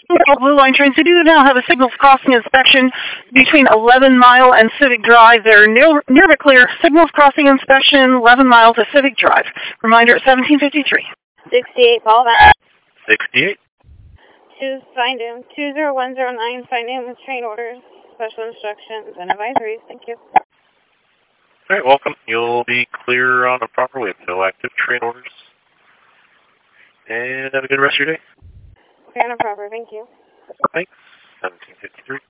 Blue Line trains, we do now have a signals crossing inspection between 11 Mile and Civic Drive. They're near but clear. Signals crossing inspection, 11 Mile to Civic Drive. Reminder at 1753. 68, call back. 68. Find him. 20109, find him with train orders, special instructions, and advisories. Thank you. All right, welcome. You'll be clear on the proper way. No active train orders. And have a good rest of your day. Clear on a proper. Thank you. Thanks. 1753.